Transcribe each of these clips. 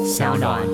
小暖。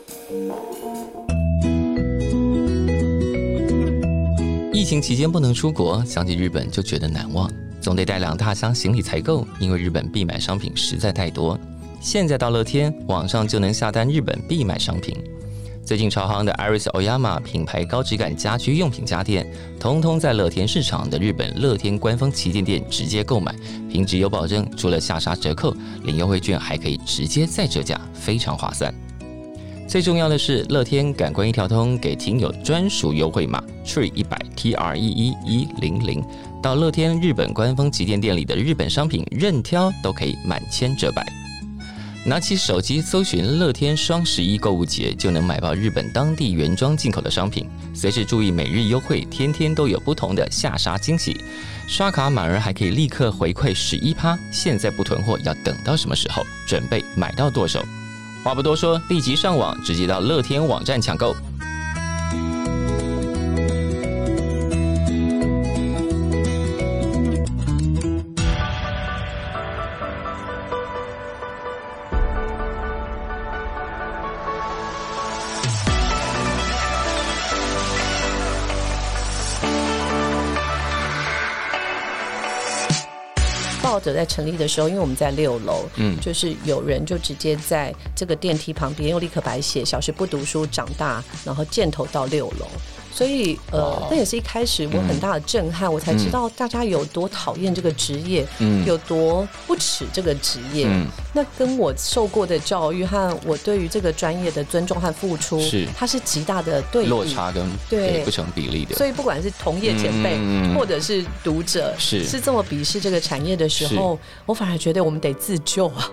疫情期间不能出国，想起日本就觉得难忘，总得带2大箱行李才够，因为日本必买商品实在太多。现在到乐天，网上就能下单日本必买商品。最近超夯的 Iris Oyama 品牌高质感家居用品家电，通通在乐天市场的日本乐天官方旗舰店直接购买，品质有保证，除了下杀折扣，领优惠券还可以直接再折价，非常划算。最重要的是，乐天感官一条通给听友专属优惠码 TREE100，到乐天日本官方旗舰店里的日本商品任挑都可以满千折百。拿起手机搜寻乐天双11购物节，就能买到日本当地原装进口的商品，随时注意每日优惠，天天都有不同的下杀惊喜。刷卡满额还可以立刻回馈11%，现在不囤货要等到什么时候？准备买到剁手。话不多说，立即上网，直接到乐天网站抢购。 报者在成立的时候，因为我们在6楼，就是有人就直接在这个电梯旁边用立可白写小时不读书长大，然后箭头到6楼。所以那也是一开始我很大的震撼，我才知道大家有多讨厌这个职业，有多不耻这个职业。那跟我受过的教育和我对于这个专业的尊重和付出，它是极大的对比， 落差跟不成比例的。 所以不管是同业前辈，或者是读者，是这么鄙视这个产业的时候，我反而觉得我们得自救啊。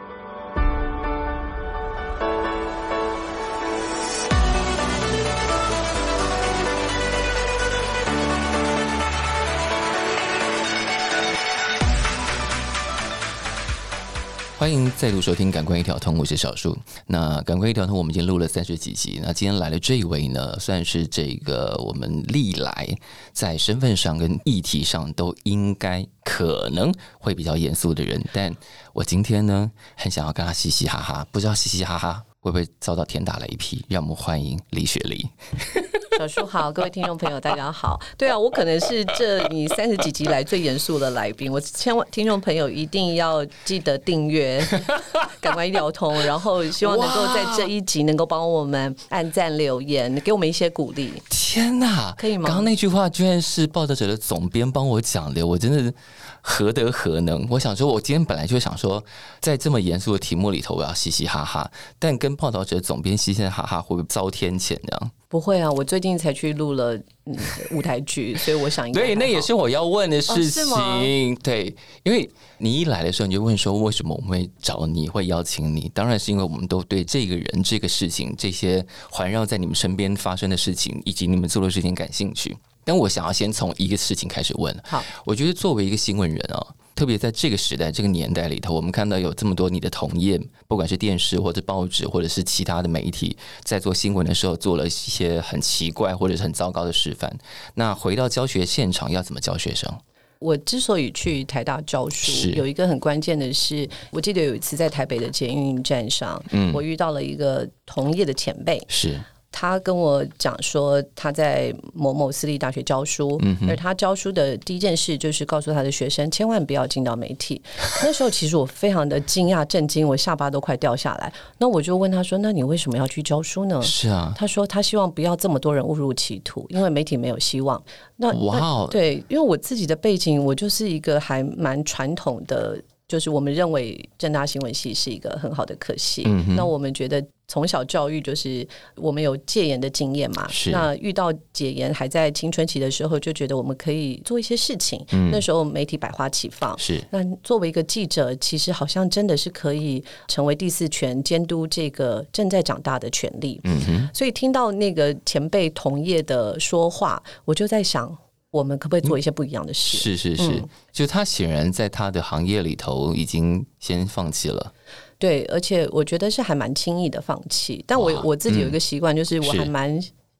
欢迎再度收听《感官一条通》，我是小树。那《感官一条通》我们已经录了30几集，那今天来的这一位呢，算是这个我们历来在身份上跟议题上都应该可能会比较严肃的人，但我今天呢，很想要跟他嘻嘻哈哈，不知道嘻嘻哈哈会不会遭到天打雷劈？让我们欢迎李雪梨。 小树好，各位听众朋友大家好。对啊，我可能是这你30几集来最严肃的来宾，我千万听众朋友一定要记得订阅感官一条通，然后希望能够在这一集能够帮我们按赞留言，给我们一些鼓励。 天哪， 可以吗？ 刚刚那句话居然是报道者的总编帮我讲的，我真的何德何能？我想说，我今天本来就想说，在这么严肃的题目里头，我要嘻嘻哈哈，但跟报道者总编嘻嘻哈哈，会不会遭天谴这样？ 不会啊，我最近才去录了舞台剧，所以我想应该对，那也是我要问的事情。对，因为你一来的时候，你就问说为什么我们会找你，会邀请你？当然是因为我们都对这个人、这个事情、这些环绕在你们身边发生的事情，以及你们做的事情感兴趣。但我想要先从一个事情开始问。 好， 我觉得作为一个新闻人啊，特别在这个时代、这个年代里头，我们看到有这么多你的同业，不管是电视或者报纸，或者是其他的媒体，在做新闻的时候做了一些很奇怪或者是很糟糕的示范。那回到教学现场，要怎么教学生？ 我之所以去台大教书，有一个很关键的是，我记得有一次在台北的捷运站上，我遇到了一个同业的前辈， 是。 他跟我讲说他在某某私立大学教书，而他教书的第一件事就是告诉他的学生千万不要进到媒体。那时候其实我非常的惊讶震惊，我下巴都快掉下来。那我就问他说，那你为什么要去教书呢？ 是啊， 他说他希望不要这么多人误入歧途，因为媒体没有希望。那对，因为我自己的背景，我就是一个还蛮传统的，就是我们认为政大新闻系是一个很好的科系，那我们觉得从小教育就是我们有戒严的经验嘛，那遇到解严还在青春期的时候，就觉得我们可以做一些事情，那时候媒体百花齐放， 是。 那作为一个记者，其实好像真的是可以成为第4权，监督这个正在长大的权利，所以听到那个前辈同业的说话，我就在想我们可不可以做一些不一样的事？ 是，就他显然在他的行业里头已经先放弃了。对， 而且我觉得是还蛮轻易的放弃。但我自己有一个习惯，就是我还蛮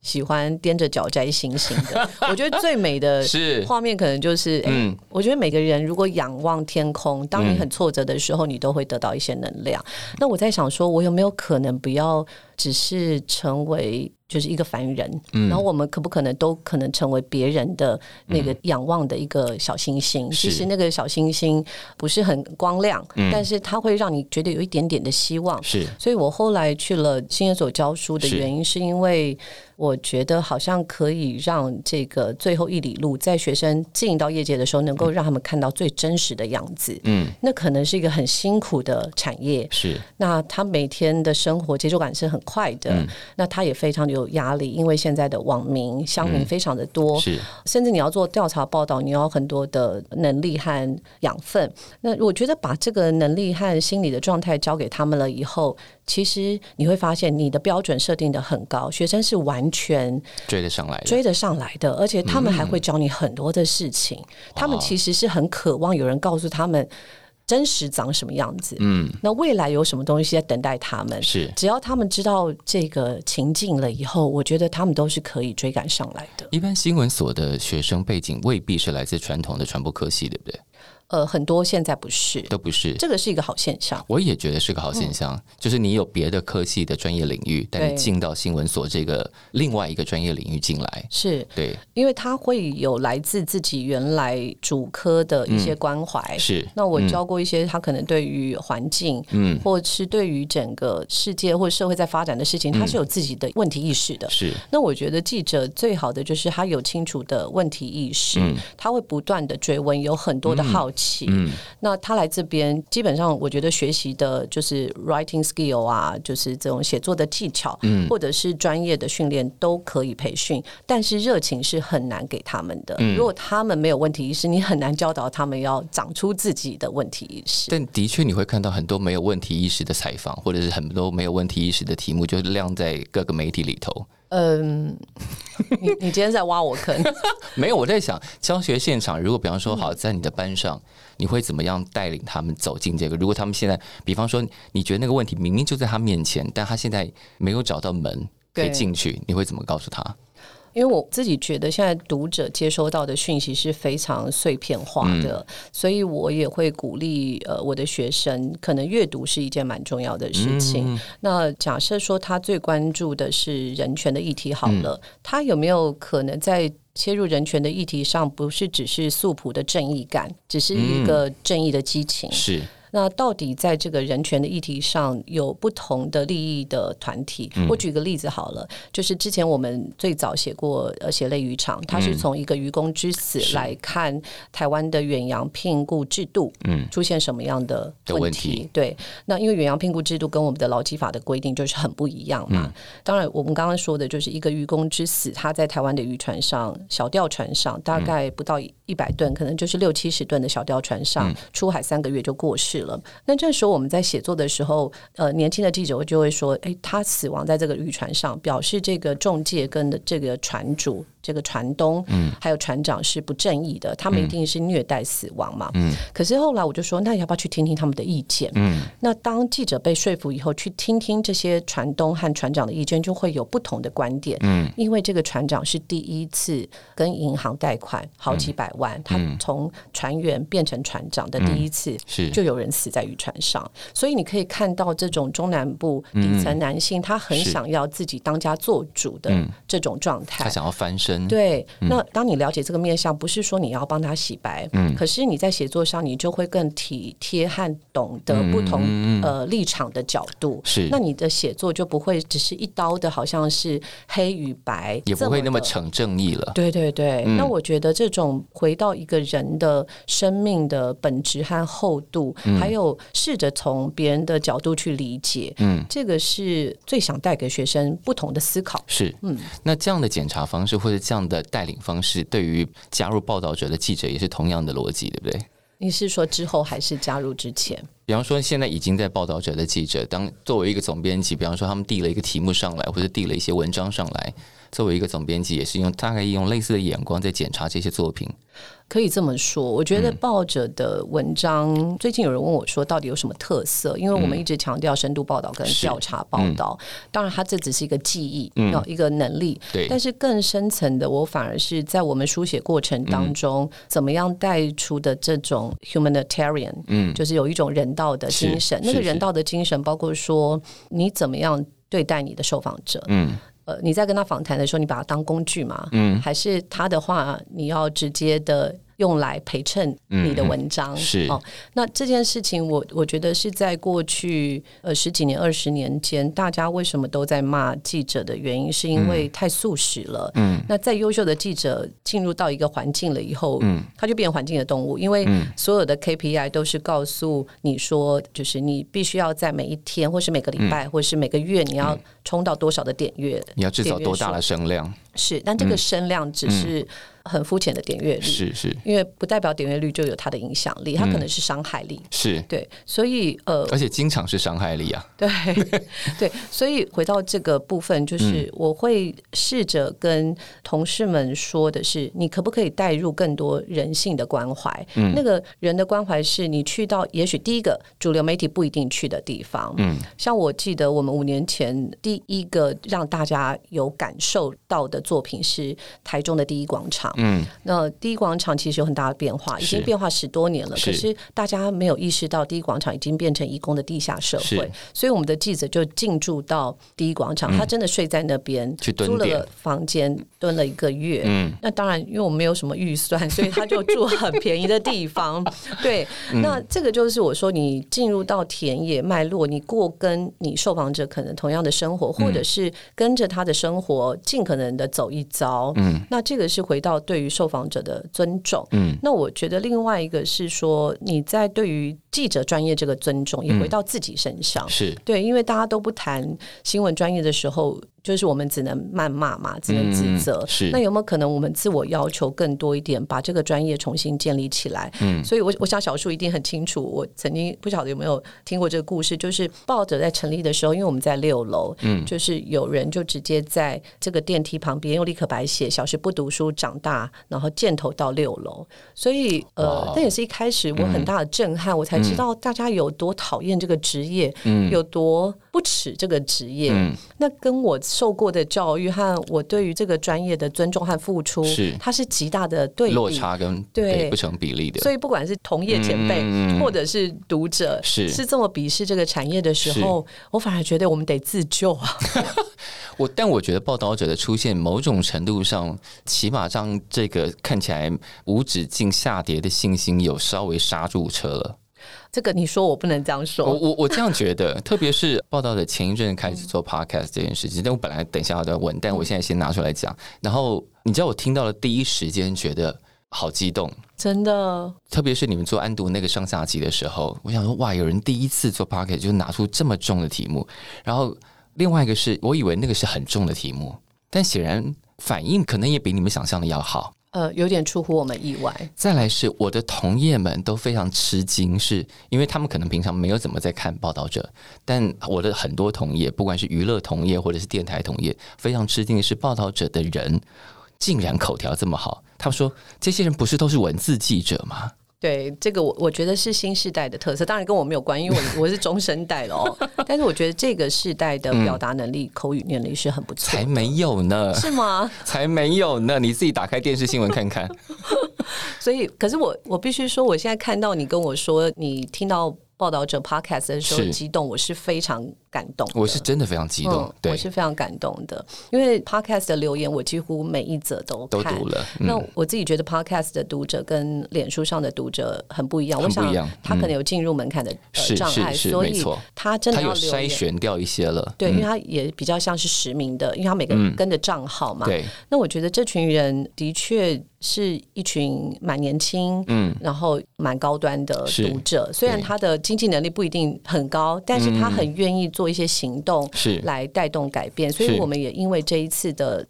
喜欢踮着脚摘星星的。我觉得最美的画面可能就是我觉得每个人如果仰望天空，当你很挫折的时候，你都会得到一些能量。那我在想说，我有没有可能不要只是成为就是一个凡人，然后我们可不可能都可能成为别人的那个仰望的一个小星星？其实那个小星星不是很光亮，但是它会让你觉得有一点点的希望。 是， 所以我后来去了新研所教书的原因，是因为我觉得好像可以让这个最后一里路在学生进到业界的时候，能够让他们看到最真实的样子。那可能是一个很辛苦的产业， 是。 那他每天的生活节奏感是很快的，那他也非常有压力，因为现在的网民乡民非常的多，是，甚至你要做调查报道，你要很多的能力和养分。那我觉得把这个能力和心理的状态交给他们了以后，其实你会发现你的标准设定的很高，学生是完全追得上来的， 而且他们还会教你很多的事情，他们其实是很渴望有人告诉他们真实长什么样子，那未来有什么东西在等待他们， 是， 只要他们知道这个情境了以后，我觉得他们都是可以追赶上来的。 一般新闻所的学生背景未必是来自传统的传播科系，对不对？ 很多现在不是， 都不是， 这个是一个好现象。 我也觉得是个好现象，就是你有别的科系的专业领域，但你进到新闻所这个另外一个专业领域进来， 是对， 因为他会有来自自己原来主科的一些关怀。 是， 那我教过一些他可能对于环境，或是对于整个世界或社会在发展的事情，他是有自己的问题意识的。 是， 那我觉得记者最好的就是他有清楚的问题意识，他会不断的追问，有很多的好奇。那他来这边基本上我觉得学习的就是 writing skill 啊，就是这种写作的技巧，或者是专业的训练都可以培训，但是热情是很难给他们的。如果他们没有问题意识，你很难教导他们要长出自己的问题意识。 但的确你会看到很多没有问题意识的采访，或者是很多没有问题意识的题目就亮在各个媒体里头。 你今天在挖我坑？ 没有，我在想教学现场，如果比方说好在你的班上，你会怎么样带领他们走进这个？如果他们现在，比方说你觉得那个问题明明就在他面前，但他现在没有找到门可以进去，你会怎么告诉他？ 因为我自己觉得现在读者接收到的讯息是非常碎片化的，所以我也会鼓励我的学生，可能阅读是一件蛮重要的事情。那假设说他最关注的是人权的议题好了，他有没有可能在切入人权的议题上，不是只是素朴的正义感，只是一个正义的激情？是。那到底在这个人权的议题上有不同的利益的团体？我举个例子好了，就是之前我们最早写过血泪渔场，它是从一个渔工之死来看台湾的远洋聘雇制度出现什么样的问题。对，那因为远洋聘雇制度跟我们的劳基法的规定就是很不一样嘛。当然我们刚刚说的就是一个渔工之死，他在台湾的渔船上，小钓船上大概不到100吨，可能就是60-70吨的小钓船上，出海3个月就过世了。那这时候我们在写作的时候，年轻的记者就会说，他死亡在这个渔船上，表示这个仲介跟这个船主、这个船东还有船长是不正义的，他们一定是虐待死亡嘛。可是后来我就说，那要不要去听听他们的意见？那当记者被说服以后，去听听这些船东和船长的意见，就会有不同的观点。因为这个船长是第一次跟银行贷款好几百万，他从船员变成船长的第一次，就有人死在渔船上。所以你可以看到这种中南部底层男性，他很想要自己当家做主的这种状态， 他想要翻身。 对，那当你了解这个面向，不是说你要帮他洗白，可是你在写作上你就会更体贴和懂得不同立场的角度，那你的写作就不会只是一刀的，好像是黑与白， 也不会那么逞正义了。 对对对，那我觉得这种回到一个人的生命的本质和厚度，还有试着从别人的角度去理解，这个是最想带给学生不同的思考。 是，那这样的检查方式或者这样的带领方式，对于加入报道者的记者也是同样的逻辑，对不对？ 你是说之后还是加入之前？ 比方说现在已经在报道者的记者，当作为一个总编辑，比方说他们递了一个题目上来，或者递了一些文章上来，作为一个总编辑也是大概用类似的眼光在检查这些作品。 可以这么说，我觉得报者的文章，最近有人问我说到底有什么特色，因为我们一直强调深度报道跟调查报道，当然它这只是一个记忆，一个能力，但是更深层的我反而是在我们书写过程当中，怎么样带出的这种 humanitarian，就是有一种人道的精神，那个人道的精神包括说你怎么样对待你的受访者，你在跟他访谈的时候，你把他当工具吗？还是他的话，你要直接的用来陪衬你的文章？ 是那这件事情我觉得是在过去10几年、20年间，大家为什么都在骂记者的原因，是因为太速食了。那再优秀的记者进入到一个环境了以后，他就变成环境的动物，因为所有的 KPI 都是告诉你说，就是你必须要在每一天，或是每个礼拜，或是每个月，你要冲到多少的点阅， 你要制造多大的声量？ 是，但这个声量只是很肤浅的点阅率， 是因为不代表点阅率就有它的影响力，它可能是伤害力， 是对，所以而且经常是伤害力啊， 对对，所以回到这个部分，就是我会试着跟同事们说的是，你可不可以带入更多人性的关怀？那个人的关怀是你去到也许第一个主流媒体不一定去的地方，像我记得我们5年前第一个让大家有感受到的作品是台中的第一广场。那第一广场其实有很大的变化，已经变化10多年了，可是大家没有意识到第一广场已经变成移工的地下社会，所以我们的记者就进驻到第一广场，他真的睡在那边，租了个房间蹲了1个月。那当然因为我们没有什么预算，所以他就住很便宜的地方。对，那这个就是我说你进入到田野脉络，你过跟你受访者可能同样的生活，或者是跟着他的生活尽可能的走一遭。那这个是回到对于受访者的尊重。那我觉得另外一个是说，你在对于记者专业这个尊重也回到自己身上。 是对，因为大家都不谈新闻专业的时候，就是我们只能谩骂嘛，只能指责。那有没有可能我们自我要求更多一点，把这个专业重新建立起来？所以我想小树一定很清楚，我曾经不晓得有没有听过这个故事，就是报者在成立的时候，因为我们在6楼，就是有人就直接在这个电梯旁边用立可白写小时不读书长大，然后箭头到6楼，所以那也是一开始我很大的震撼，我才知道大家有多讨厌这个职业，有多不耻这个职业。那跟我受过的教育和我对于这个专业的尊重和付出，它是极大的对比， 落差跟不成比例的。 所以不管是同业前辈，或者是读者，是这么鄙视这个产业的时候，我反而觉得我们得自救啊。 但我觉得报道者的出现，某种程度上，起码让这个看起来无止境下跌的信心有稍微刹住车了。 这个你说我不能这样说， 我这样觉得，特别是报道的前一阵开始做 podcast 这件事情，但我本来等一下要再问，但我现在先拿出来讲。然后你知道我听到了第一时间觉得好激动， 真的， 特别是你们做安读那个上下集的时候，我想说哇，有人第一次做 podcast 就拿出这么重的题目。然后另外一个是我以为那个是很重的题目，但显然反应可能也比你们想象的要好。 有点出乎我们意外。 再来是我的同业们都非常吃惊，是因为他们可能平常没有怎么在看报道者，但我的很多同业，不管是娱乐同业或者是电台同业，非常吃惊的是报道者的人竟然口条这么好。他们说这些人不是都是文字记者吗？ 对，这个我觉得是新世代的特色，当然跟我没有关，因为我是中生代了哦。但是我觉得这个世代的表达能力、口语能力是很不错的。 才没有呢， 是吗？ 才没有呢，你自己打开电视新闻看看。 所以，可是我必须说，我现在看到你跟我说，你听到报道者 podcast 的时候激动，我是非常感动的。 我是真的非常激动，对， 我是非常感动的，因为 podcast 的留言我几乎每一则都看都读了。 那我自己觉得 podcast 的读者跟脸书上的读者很不一样，我想他可能有进入门槛的障碍，所以他真的要留言， 他有筛选掉一些了。 对，因为他也比较像是实名的，因为他每个人跟着账号嘛。 对， 那我觉得这群人的确是一群蛮年轻，然后蛮高端的读者。虽然他的经济能力不一定很高，但是他很愿意做一些行动来带动改变。所以我们也因为这一次的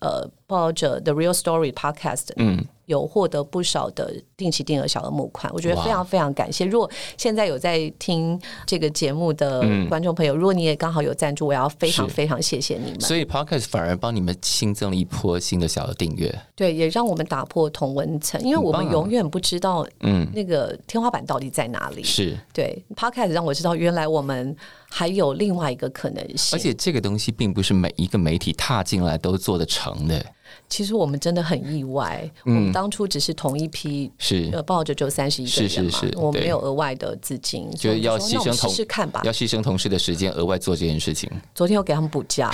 报道者 The Real Story Podcast，有获得不少的定期定额小额募款，我觉得非常非常感谢。如果现在有在听这个节目的观众朋友，如果你也刚好有赞助，我要非常非常谢谢你们。 所以 Podcast 反而帮你们新增了一波新的小额订阅， 对，也让我们打破同温层，因为我们永远不知道那个天花板到底在哪里。 是， 对 Podcast 让我知道原来我们还有另外一个可能性， 而且这个东西并不是每一个媒体踏进来都做得成的。 其实我们真的很意外，我们当初只是同一批报道者只有31个人嘛，我们没有额外的资金， 就要牺牲试试看吧， 要牺牲同事的时间额外做这件事情。 昨天又给他们补假。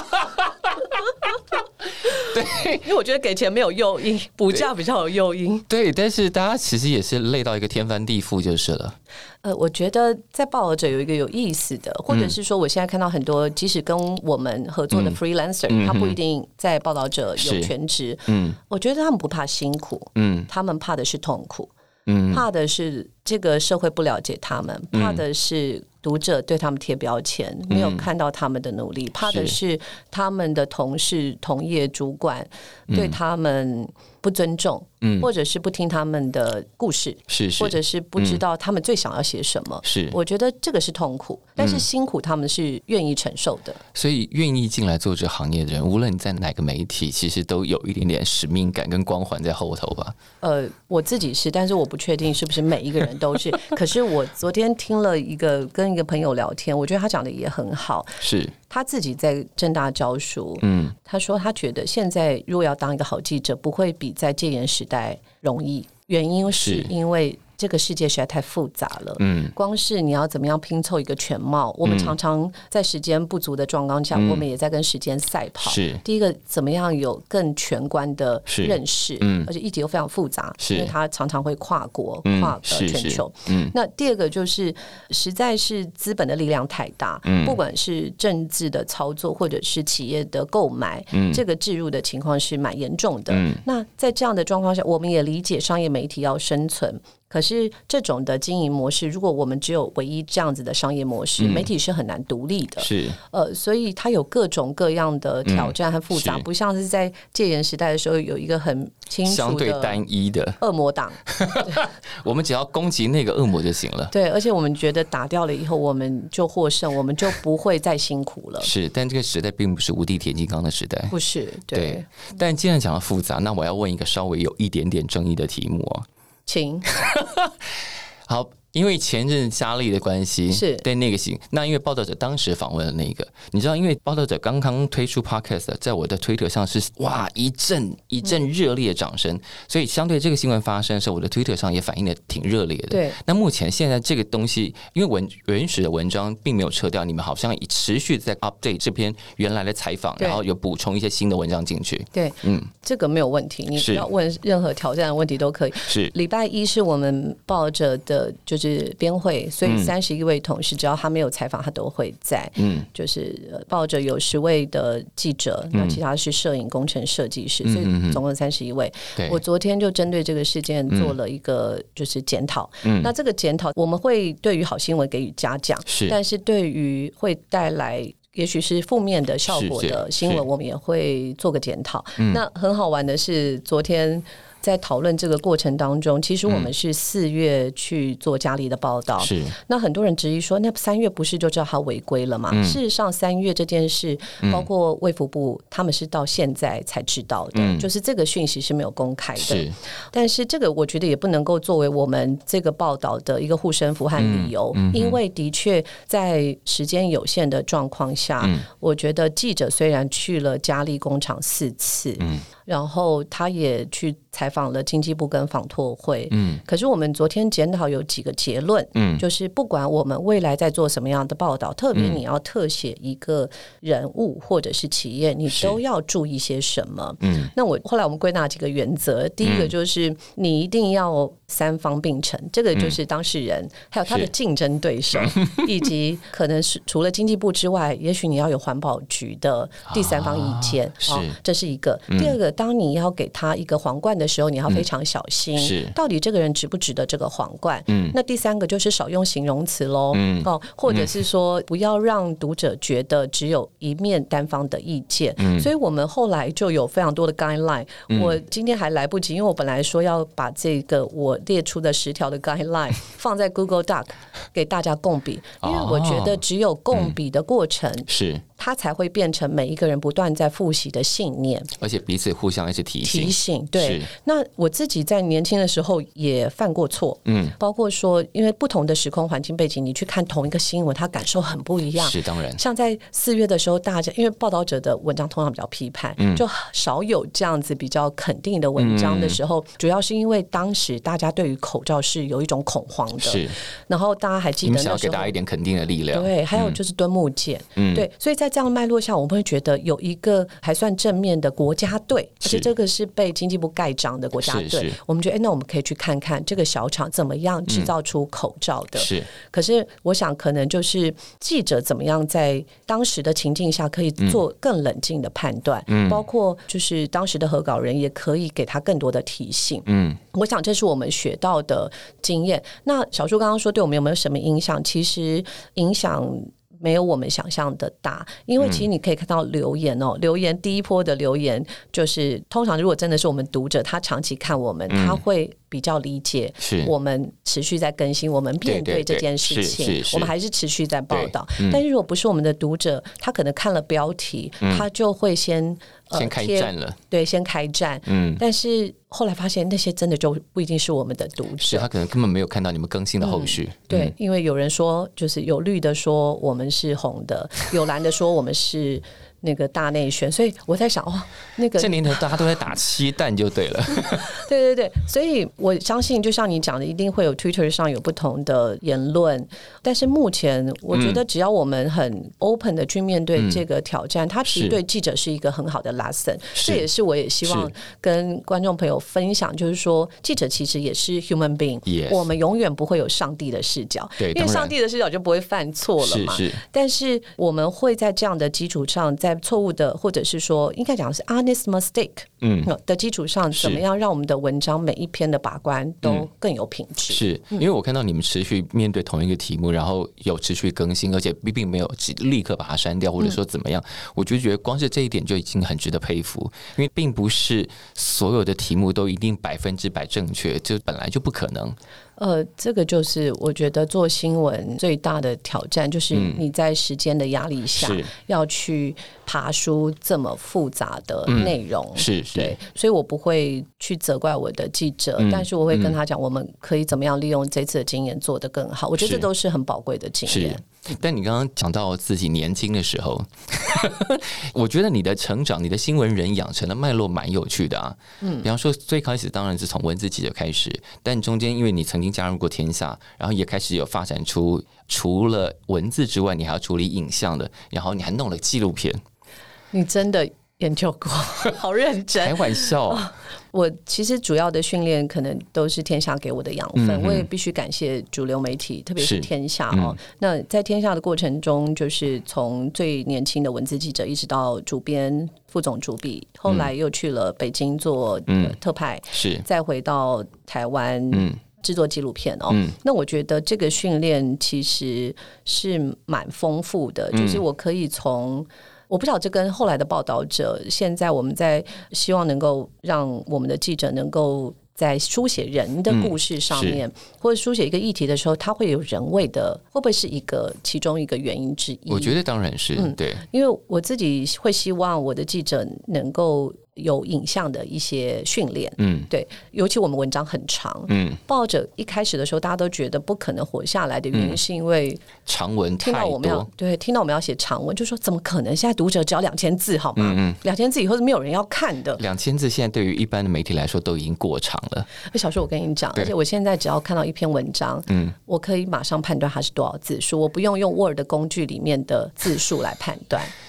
对，因为我觉得给钱没有诱因，补假比较有诱因。 对，但是大家其实也是累到一个天翻地覆就是了。 我觉得在报道者有一个有意思的，或者是说我现在看到很多即使跟我们合作的 freelancer，他不一定在报道者有全职，我觉得他们不怕辛苦，他们怕的是痛苦，怕的是这个社会不了解他们，怕的是读者对他们贴标签，没有看到他们的努力，怕的是他们的同事、同业、主管对他们不尊重，或者是不听他们的故事，或者是不知道他们最想要写什么。我觉得这个是痛苦，但是辛苦他们是愿意承受的。 所以愿意进来做这行业的人，无论你在哪个媒体，其实都有一点点使命感跟光环在后头吧。 我自己是，但是我不确定是不是每一个人都是。可是我昨天听了跟一个朋友聊天，我觉得他讲的也很好。 是他自己在政大教书，他说他觉得现在如果要当一个好记者，不会比在戒严时代容易，原因是因为这个世界实在太复杂了，光是你要怎么样拼凑一个全貌，我们常常在时间不足的状况下，我们也在跟时间赛跑。第一个怎么样有更全观的认识，而且议题又非常复杂，因为它常常会跨国、跨全球。那第二个就是实在是资本的力量太大，不管是政治的操作或者是企业的购买，这个置入的情况是蛮严重的。那在这样的状况下，我们也理解商业媒体要生存，可是这种的经营模式，如果我们只有唯一这样子的商业模式，媒体是很难独立的。所以它有各种各样的挑战和复杂，不像是在戒严时代的时候有一个很清楚的相对单一的恶魔党， 我们只要攻击那个恶魔就行了。 对，而且我们觉得打掉了以后，我们就获胜，我们就不会再辛苦了。 但这个时代并不是无敌铁金刚的时代， 不是。对。 但既然讲到复杂，那我要问一个稍微有一点点争议的题目哦。 请好，因为前阵佳丽的关系， 是对那个行。那因为报道者当时访问了那个，你知道，因为报道者刚刚推出 podcast， 在我的推特上是哇一阵热烈的掌声，所以相对这个新闻发生的时候，我的推特上也反应的挺热烈的。 对。 那目前现在这个东西，因为原始的文章并没有撤掉，你们好像持续在 update 这篇原来的采访，然后有补充一些新的文章进去。 对，这个没有问题，你要问任何挑战的问题都可以。礼拜一是我们报道者的就是编会，所以31位同事只要他没有采访他都会在。就是报道者有10位的记者，那其他是摄影、工程、设计师，所以总共31位。我昨天就针对这个事件做了一个就是检讨。那这个检讨我们会对于好新闻给予嘉奖，但是对于会带来也许是负面的效果的新闻，我们也会做个检讨。那很好玩的是，昨天在讨论这个过程当中，其实我们是4月去做佳丽的报道，那很多人质疑说，那3月不是就知道他违规了吗？事实上3月这件事，包括卫福部他们是到现在才知道的，就是这个讯息是没有公开的。但是这个我觉得也不能够作为我们这个报道的一个护身符和理由，因为的确在时间有限的状况下，我觉得记者虽然去了佳丽工厂4次，然后他也去采访了经济部跟访拓会，可是我们昨天检讨有几个结论，就是不管我们未来在做什么样的报道，特别你要特写一个人物或者是企业，你都要注意些什么。那后来我们归纳几个原则，第一个就是你一定要三方并陈，这个就是当事人还有他的竞争对手，以及可能是除了经济部之外，也许你要有环保局的第三方意见，这是一个。第二个，当你要给他一个皇冠的时候，你要非常小心，到底这个人值不值得这个皇冠？那第三个就是少用形容词咯，或者是说不要让读者觉得只有一面单方的意见。所以我们后来就有非常多的 guideline，我今天还来不及，因为我本来说要把这个我列出的10条的 guideline 放在 Google Doc 给大家共笔，因为我觉得只有共笔的过程， 是它才会变成每一个人不断在复习的信念， 而且彼此互相一直提醒。 对，那我自己在年轻的时候也犯过错，包括说因为不同的时空环境背景，你去看同一个新闻，它感受很不一样。 是当然， 像在4月的时候，大家因为报道者的文章通常比较批判，就少有这样子比较肯定的文章的时候，主要是因为当时大家对于口罩是有一种恐慌的， 是。 然后大家还记得那时候， 你们想要给大家一点肯定的力量， 对，还有就是敦睦舰，对，所以在这样的脉络下，我们会觉得有一个还算正面的国家队，而且这个是被经济部盖章的国家队，我们觉得那我们可以去看看这个小厂怎么样制造出口罩的。 是， 可是我想可能就是记者怎么样在当时的情境下可以做更冷静的判断，包括就是当时的核稿人也可以给他更多的提醒。我想这是我们学到的经验。那小树刚刚说对我们有没有什么影响？其实影响没有我们想象的大，因为其实你可以看到留言留言第一波的留言就是通常如果真的是我们读者，他长期看我们，他会比较理解我们持续在更新，我们面对这件事情，我们还是持续在报道。但是如果不是我们的读者，他可能看了标题，他就会先开战了， 对，先开战。但是后来发现那些真的就不一定是我们的读者， 是他可能根本没有看到你们更新的后续。 对，因为有人说就是有绿的说我们是红的，有蓝的说我们是那个大内宣，所以我在想那个这年头大家都在打鸡蛋就对了。 对对对，所以我相信就像你讲的，一定会有 Twitter 上有不同的言论，但是目前我觉得只要我们很 open 的去面对这个挑战，它其实对记者是一个很好的 lesson。这也是我也希望跟观众朋友分享，就是说记者其实也是 human being， 我们永远不会有上帝的视角，因为上帝的视角就不会犯错了嘛。但是我们会在这样的基础上，在错误的或者是说应该讲的是 honest mistake 的基础上，怎么样让我们的文章每一篇的把关都更有品质。 是因为我看到你们持续面对同一个题目，然后有持续更新，而且并没有立刻把它删掉，或者说怎么样，我就觉得光是这一点就已经很值得佩服。因为并不是所有的题目都一定100%正确，这本来就不可能。 这个就是我觉得做新闻最大的挑战，就是你在时间的压力下要去爬梳这么复杂的内容，对，所以我不会去责怪我的记者，但是我会跟他讲我们可以怎么样利用这次的经验做得更好，我觉得这都是很宝贵的经验。 但你刚刚讲到自己年轻的时候我觉得你的成长，你的新闻人养成的脉络蛮有趣的啊。比方说最开始当然是从文字记者开始，但中间因为你曾经加入过天下，然后也开始有发展出除了文字之外你还要处理影像的，然后你还弄了纪录片。 你真的研究过？好认真。 开玩笑啊。 我其实主要的训练可能都是天下给我的养分，我也必须感谢主流媒体，特别是天下那在天下的过程中，就是从最年轻的文字记者一直到主编、副总主笔，后来又去了北京做特派，再回到台湾制作纪录片那我觉得这个训练其实是蛮丰富的，就是我可以从我不知道这跟后来的报道者，现在我们在希望能够让我们的记者能够在书写人的故事上面，或者书写一个议题的时候，它会有人味的，会不会是其中一个原因之一？ 我觉得当然是对， 因为我自己会希望我的记者能够有影像的一些训练对，尤其我们文章很长报者一开始的时候大家都觉得不可能活下来的原因是因为长文太多， 听到我们要写长文就说怎么可能，现在读者只要2000字好吗？2000字以后是没有人要看的 ，2000字现在对于一般的媒体来说都已经过长了。 小树我跟你讲，而且我现在只要看到一篇文章我可以马上判断它是多少字数，我不用 Word 工具里面的字数来判断。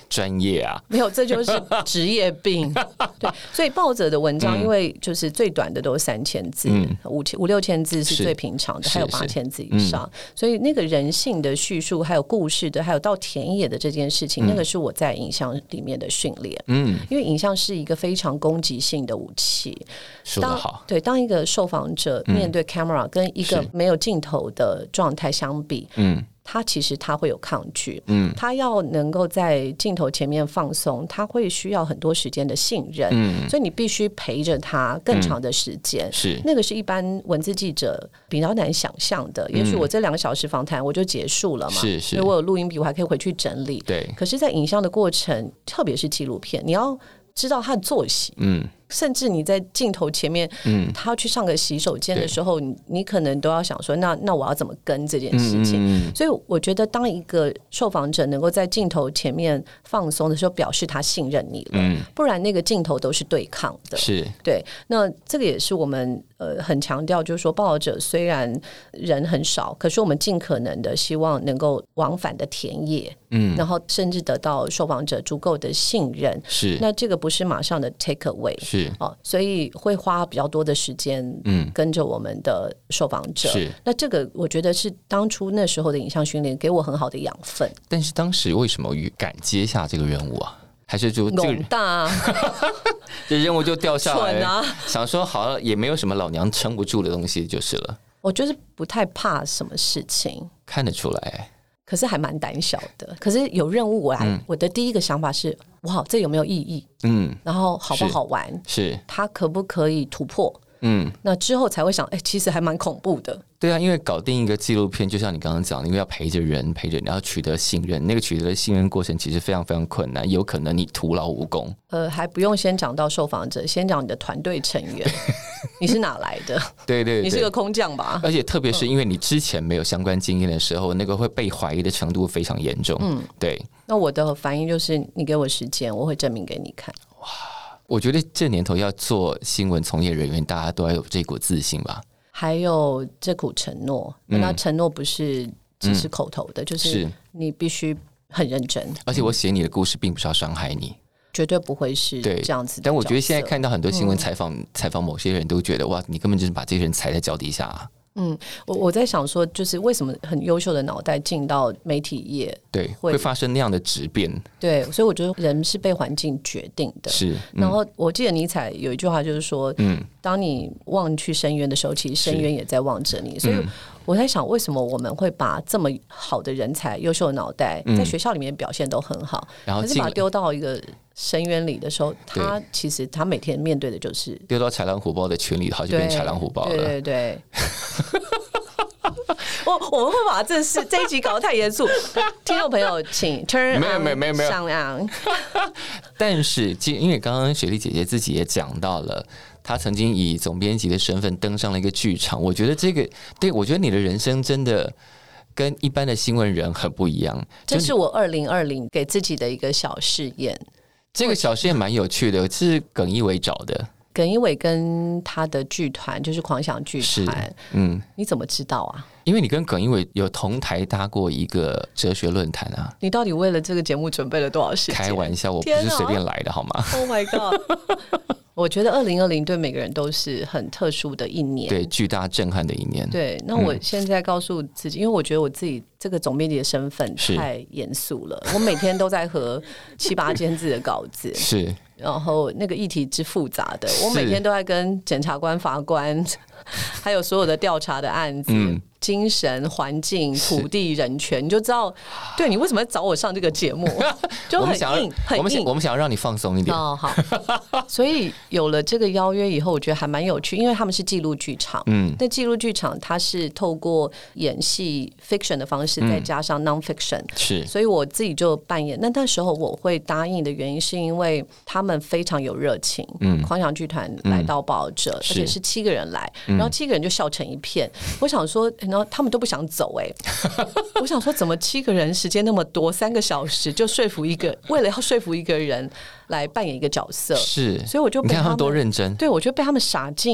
专业啊？ 没有，这就是职业病。对，所以报者的文章，因为就是最短的都是3000字，5-6千字是最平常的，还有8000字以上。所以那个人性的叙述，还有故事的，还有到田野的这件事情，那个是我在影像里面的训练。因为影像是一个非常攻击性的武器。 说得好。 对，当一个受访者面对 camera 跟一个没有镜头的状态相比，他其实他会有抗拒，他要能够在镜头前面放松，他会需要很多时间的信任，所以你必须陪着他更长的时间，是那个是一般文字记者比较难想象的。也许我这2个小时访谈我就结束了嘛，是因为我有录音笔，我还可以回去整理。对，可是在影像的过程，特别是纪录片，你要知道他的作息，甚至你在镜头前面，他要去上个洗手间的时候，你可能都要想说，那我要怎么跟这件事情？所以我觉得，当一个受访者能够在镜头前面放松的时候，表示他信任你了，不然那个镜头都是对抗的。是对，那这个也是我们很强调，就是说，报道者虽然人很少，可是我们尽可能的希望能够往返的田野，然后甚至得到受访者足够的信任。是，那这个不是马上的 take away。所以会花比较多的时间跟着我们的受访者。那这个我觉得是当初那时候的影像训练给我很好的养分。但是当时为什么敢接下这个任务啊？还是就这个大这任务就掉下来了，想说好了也没有什么老娘撑不住的东西就是了。我就是不太怕什么事情，看得出来。可是还蛮胆小的。可是有任务我的第一个想法是，哇，这有没有意义？然后好不好玩？是它可不可以突破？那之后才会想，其实还蛮恐怖的。对啊，因为搞定一个纪录片，就像你刚刚讲的，因为要陪着人，你要取得信任，那个取得的信任过程其实非常非常困难，有可能你徒劳无功。还不用先讲到受访者，先讲你的团队成员，你是哪来的？对，你是个空降吧？而且特别是因为你之前没有相关经验的时候，那个会被怀疑的程度非常严重。对。那我的反应就是，你给我时间，我会证明给你看。哇！我觉得这年头要做新闻从业人员，大家都要有这股自信吧，还有这股承诺。那承诺不是只是口头的，就是你必须很认真。而且我写你的故事并不是要伤害你，绝对不会是这样子的。但我觉得现在看到很多新闻采访某些人都觉得，哇，你根本就是把这些人踩在脚底下啊。我在想说，就是为什么很优秀的脑袋进到媒体业，对，会发生那样的质变。对，所以我觉得人是被环境决定的。是，然后我记得尼采有一句话，就是说，当你望去深渊的时候，其实深渊也在望着你。所以我在想，为什么我们会把这么好的人才、优秀的脑袋，在学校里面表现都很好，可是把它丢到一个深渊里的时候，他其实他每天面对的就是丢到豺狼虎豹的群里，他就变豺狼虎豹了。对对对。我们会把这一集搞得太严肃，听众朋友请 turn on 没有上岸。但是因为刚刚雪莉姐姐自己也讲到了，她曾经以总编辑的身份登上了一个剧场，我觉得这个对我觉得你的人生真的跟一般的新闻人很不一样。这是我2020给自己的一个小试验。这个小试验蛮有趣的，是耿一伟找的。耿一伟跟他的剧团就是狂想剧团，你怎么知道啊？因为你跟耿一伟有同台搭过一个哲学论坛啊。你到底为了这个节目准备了多少时间？开玩笑，我不是随便来的好吗？ Oh my god 我觉得2020对每个人都是很特殊的一年，对，巨大震撼的一年。对，那我现在告诉自己，因为我觉得我自己这个总编辑的身份太严肃了，我每天都在和7-8千字的稿子，是，然后那个议题之复杂的，我每天都在跟检察官、法官，还有所有的调查的案子。精神、环境、土地、人权，你就知道，对你为什么要找我上这个节目，就很硬，很硬。我们想要让你放松一点。哦，好。所以有了这个邀约以后，我觉得还蛮有趣，因为他们是纪录剧场。那纪录剧场它是透过演戏 fiction 的方式，再加上 non-fiction，是。所以我自己就扮演。那时候我会答应的原因，是因为他们非常有热情。狂想剧团来到报者，而且是7个人来，然后7个人就笑成一片。我想说。然后他们都不想走我想说怎么7个人时间那么多，3个小时就为了要说服一个人来扮演一个角色，是，所以我就被他们多认真，对，我就被他们傻进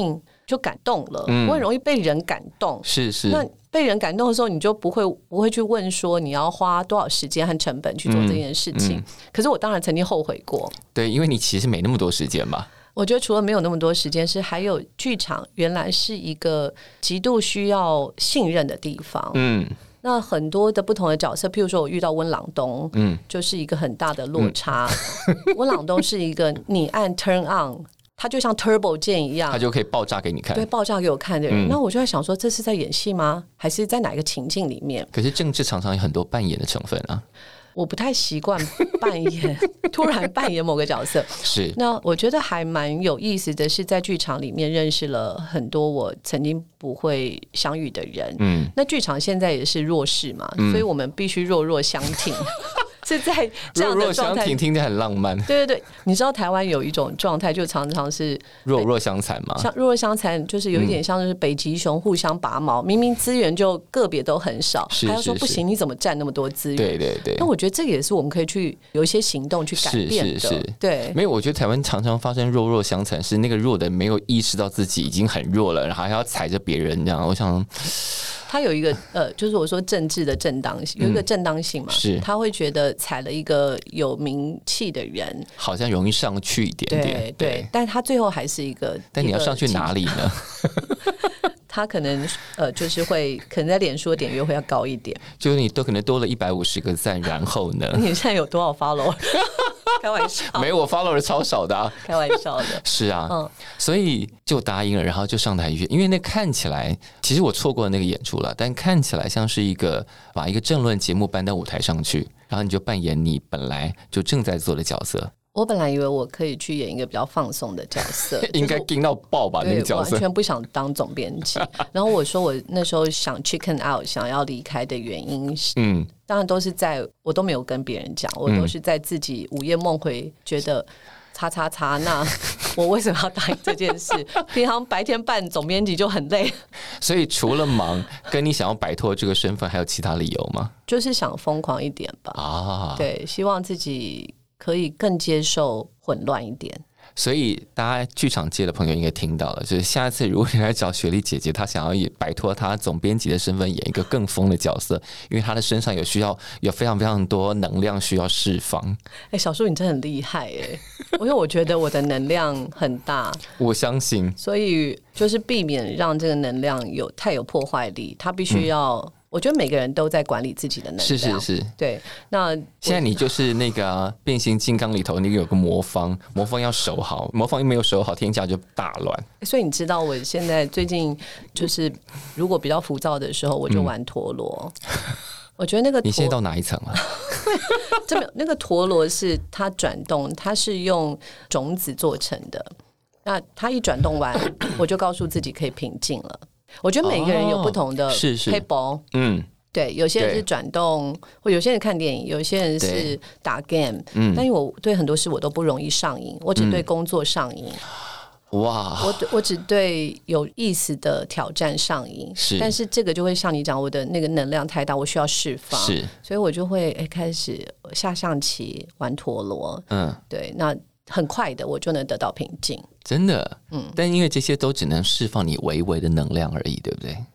就感动了。我很容易被人感动， 是。 那被人感动的时候，你就不会去问说你要花多少时间和成本去做这件事情。可是我当然曾经后悔过。 对，因为你其实没那么多时间嘛。 我觉得除了没有那么多时间，是还有剧场原来是一个极度需要信任的地方。那很多的不同的角色，譬如说我遇到温朗东，就是一个很大的落差。温朗东是一个你按 turn on， 他就像 turbo 键一样， 他就可以爆炸给你看， 对，爆炸给我看的人。那我就在想说，这是在演戏吗？还是在哪个情境里面？ 可是政治常常有很多扮演的成分啊。 我不太习惯扮演突然扮演某个角色。 是。 那我觉得还蛮有意思的是，在剧场里面认识了很多我曾经不会相遇的人。那剧场现在也是弱势嘛，所以我们必须弱弱相挺。是在这样的状态， 弱弱相挺听起来很浪漫。 对对对，你知道台湾有一种状态，就常常是弱弱相残嘛。 像弱弱相残，就是有一点像是北极熊互相拔毛，明明资源就个别都很少，还要说不行，你怎么占那么多资源？ 对对对。 那我觉得这个也是我们可以去有一些行动去改变的。 是。 对， 没有，我觉得台湾常常发生弱弱相残，是那个弱的没有意识到自己已经很弱了，然后还要踩着别人这样。我想。 他有一个就是我说政治的正当性，有一个正当性嘛， 是他会觉得踩了一个有名气的人， 好像容易上去一点点， 对，但他最后还是一个， 但你要上去哪里呢？ 他可能就是可能在脸书的点阅会要高一点， 就是你都可能多了150个赞，然后呢？ 你现在有多少 follower？ 开玩笑， 没有，我 follower 超少的啊， 开玩笑的。 是啊，所以就答应了，然后就上台去，因为那看起来，其实我错过了那个演出了，但看起来像是把一个政论节目搬到舞台上去，然后你就扮演你本来就正在做的角色。 我本来以为我可以去演一个比较放松的角色， 应该盯到爆吧那个角色， 完全不想当总编辑。然后我说我那时候想 chicken out， 想要离开的原因是，当然都是我都没有跟别人讲，我都是在自己午夜梦回，觉得那我为什么要答应这件事？平常白天办总编辑就很累， 所以除了忙，跟你想要摆脱这个身份，还有其他理由吗？ 就是想疯狂一点吧。对，希望自己可以更接受混乱一点。 所以大家剧场界的朋友应该听到了，就是下一次如果你来找雪莉姐姐，她想要摆脱她总编辑的身份，演一个更疯的角色，因为她的身上有非常非常多能量需要释放。小树你真的很厉害耶，因为我觉得我的能量很大，我相信，所以就是避免让这个能量太有破坏力，它必须要我觉得每个人都在管理自己的能量，是，对。那现在你就是那个变形金刚里头那个有个魔方要守好，魔方一没有守好，天下就大乱。所以你知道我现在最近就是如果比较浮躁的时候，我就玩陀螺。我觉得那个你现在到哪一层了？那个陀螺是它转动，它是用种子做成的。那它一转动完，我就告诉自己可以平静了。我觉得每个人有不同的 table， 对，有些人是转动，或有些人看电影，有些人是打 game，但因为我对很多事我都不容易上瘾，我只对工作上瘾。哇！我只对有意思的挑战上瘾，但是这个就会像你讲，我的那个能量太大，我需要释放，所以我就会开始下象棋、玩陀螺，对，那很快的我就能得到平静。真的，但因为这些都只能释放你微微的能量而已，对不对？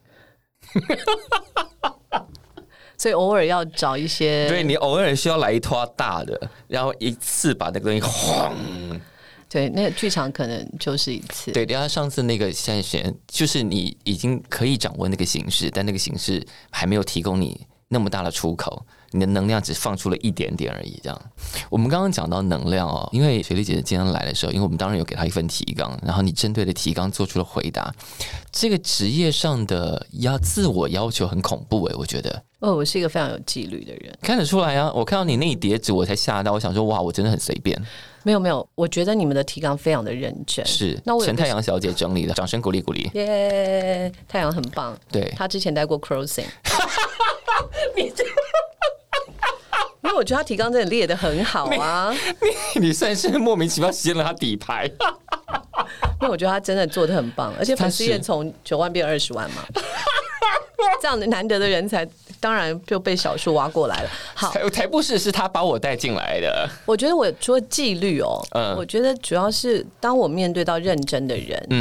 所以偶尔要找一些，对，你偶尔需要来一坨大的，然后一次把那个东西晃。对，那个剧场可能就是一次。对，然后上次那个现在就是你已经可以掌握那个形式，但那个形式还没有提供你那么大的出口，你的能量只放出了一点点而已。这样，我们刚刚讲到能量哦，因为雪莉姐姐今天来的时候，因为我们当然有给她一份提纲，然后你针对的提纲做出了回答。这个职业上的自我要求很恐怖我觉得。我是一个非常有纪律的人，看得出来啊！我看到你那一叠纸，我才吓到，我想说哇，我真的很随便。没有，我觉得你们的提纲非常的认真。是，那陈太阳小姐整理的，掌声鼓励鼓励。耶，太阳很棒。对，她之前待过 Crossing。你这。因为我觉得他提纲真的列得很好啊，你算是莫名其妙掀了他底牌。因为我觉得他真的做得很棒，而且粉丝也从9万变20万嘛，这样的难得的人才，当然就被小树挖过来了。好，才不是他把我带进来的。我觉得我除了纪律我觉得主要是当我面对到认真的人，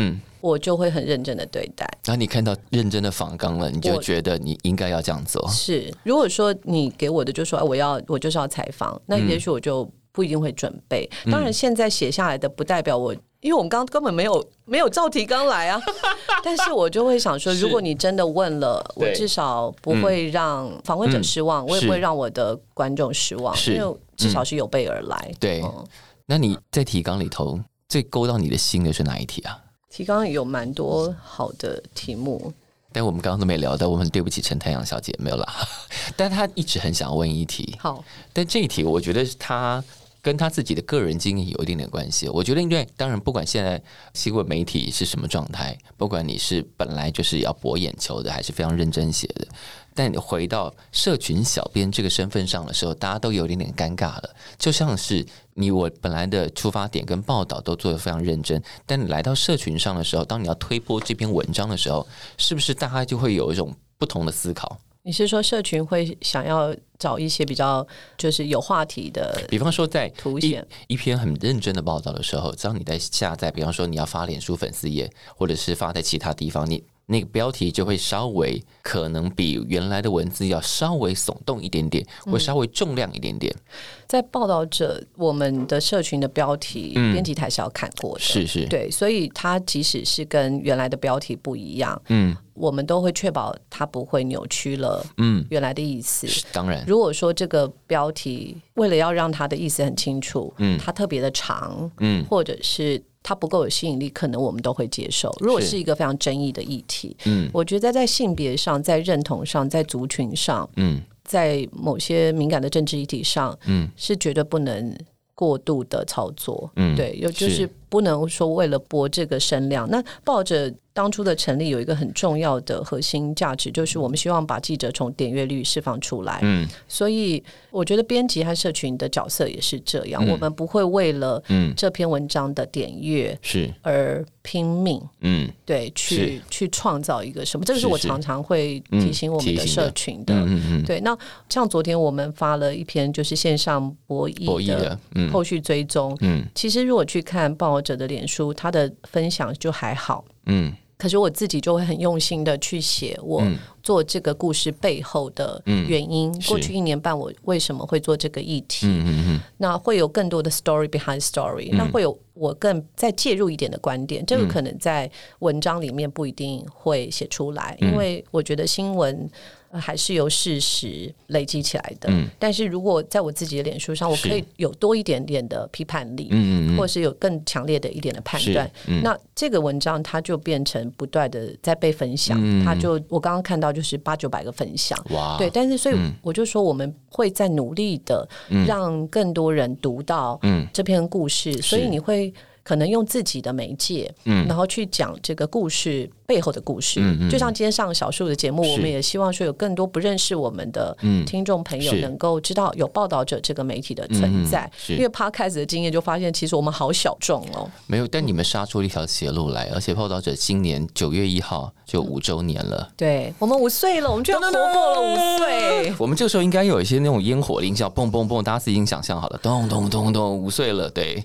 我就会很认真的对待。 然后你看到认真的访纲了，你就觉得你应该要这样做。 是，如果说你给我的就说我就是要采访，那也许我就不一定会准备。当然现在写下来的不代表我，因为我们刚刚根本没有照提纲来啊。但是我就会想说，如果你真的问了，我至少不会让访问者失望，我也不会让我的观众失望，因为至少是有备而来。 对，那你在提纲里头最勾到你的心的是哪一题啊？ 提纲有蛮多好的题目， 但我们刚刚都没聊到，我们对不起陈太阳小姐，没有啦。但她一直很想问一题， 好， 但这一题我觉得她跟他自己的个人经验有一点点关系。我觉得，因为当然不管现在新闻媒体是什么状态，不管你是本来就是要博眼球的，还是非常认真写的，但你回到社群小编这个身份上的时候，大家都有一点点尴尬了。就像是我本来的出发点跟报道都做得非常认真，但你来到社群上的时候，当你要推播这篇文章的时候，是不是大家就会有一种不同的思考？ 你是说社群会想要找一些比较就是有话题的， 比方说在凸显一篇很认真的报道的时候，当你在下载，比方说你要发脸书粉丝页，或者是发在其他地方，你那个标题就会稍微可能比原来的文字要稍微耸动一点点，或稍微重量一点点。 在报道者我们的社群的标题，编辑台是要看过的， 是对，所以它即使是跟原来的标题不一样，我们都会确保它不会扭曲了原来的意思。 当然， 如果说这个标题为了要让它的意思很清楚，它特别的长，或者是它不够有吸引力，可能我们都会接受。如果是一个非常争议的议题，我觉得在性别上、在认同上、在族群上，在某些敏感的政治议题上，是绝对不能过度的操作。对，就是不能说为了博这个声量。那报者当初的成立有一个很重要的核心价值，就是我们希望把记者从点阅率释放出来。所以我觉得编辑和社群的角色也是这样，我们不会为了这篇文章的点阅而拼命，对，去创造一个什么，这个是我常常会提醒我们的社群的。对，那像昨天我们发了一篇就是线上博弈的后续追踪，其实如果去看报者的脸书，他的分享就还好，可是我自己就会很用心的去写我做这个故事背后的原因，过去1年半我为什么会做这个议题，那会有更多的 story behind story，那会有我更再介入一点的观点，这个可能在文章里面不一定会写出来，因为我觉得新闻还是由事实累积起来的，但是如果在我自己的脸书上，我可以有多一点点的批判力，或者是有更强烈的一点的判断，那这个文章它就变成不断的在被分享，它就我刚刚看到就是800-900个分享，对，但是所以我就说我们会在努力的让更多人读到这篇故事，所以你会可能用自己的媒介，然后去讲这个故事背后的故事，就像今天上小树的节目，我们也希望说有更多不认识我们的听众朋友能够知道有报道者这个媒体的存在，因为 Podcast 的经验就发现其实我们好小众哦。 没有，但你们杀出了一条血路来，而且报道者今年9月1号就5周年了， 对，我们5岁了，我们居然活过了5岁。 我们这个时候应该有一些那种烟火的音效，蹦蹦蹦，大家自己已经想象好了，咚咚咚咚，5岁了，对。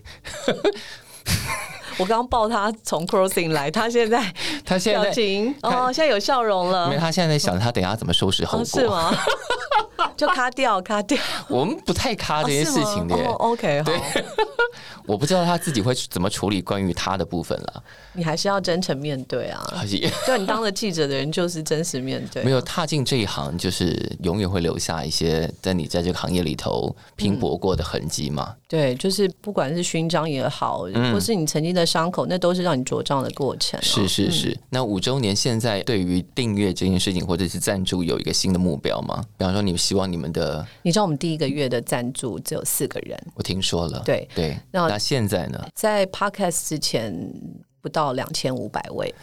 我刚抱他从 crossing 来，他现在表情现在有笑容了。 没有，他现在在想他等一下怎么收拾后果， 是吗？就卡掉。 我们不太卡这件事情的。 OK， 对，我不知道他自己会怎么处理关于他的部分了。 你还是要真诚面对啊！就你当了记者的人，就是真实面对。 没有踏进这一行，就是永远会留下一些在你在这个行业里头拼搏过的痕迹嘛。 对，就是不管是勋章也好，或是你曾经的伤口，那都是让你茁壮的过程。 是。那5周年现在对于订阅这件事情或者是赞助有一个新的目标吗？比方说，你希望你们的， 你知道我们第1个月的赞助只有4个人， 我听说了。 对。 那现在呢？ 在 Podcast 之前不到2500位。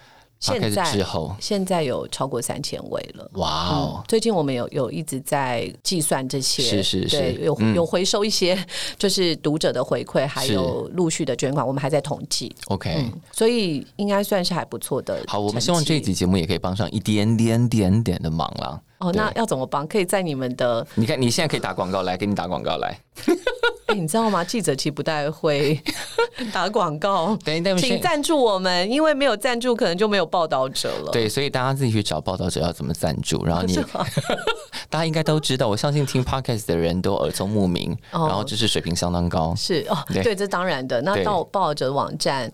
现在有超过3000位了。哇哦！最近我们有一直在计算这些，对，有回收一些就是读者的回馈，还有陆续的捐款，我们还在统计。 OK， 所以应该算是还不错的。 好，我们希望这一集节目也可以帮上一点点的忙啦。 哦，那要怎么帮？可以在你们的， 你看你现在可以打广告来，给你打广告来。 你知道吗？记者其实不太会打广告，请赞助我们，因为没有赞助，可能就没有报道者了。 对，所以大家自己去找报道者要怎么赞助，然后你大家应该都知道，我相信听 podcast 的人都耳聪目明，然后知识水平相当高。 是哦，对，这当然的。那到报道者的网站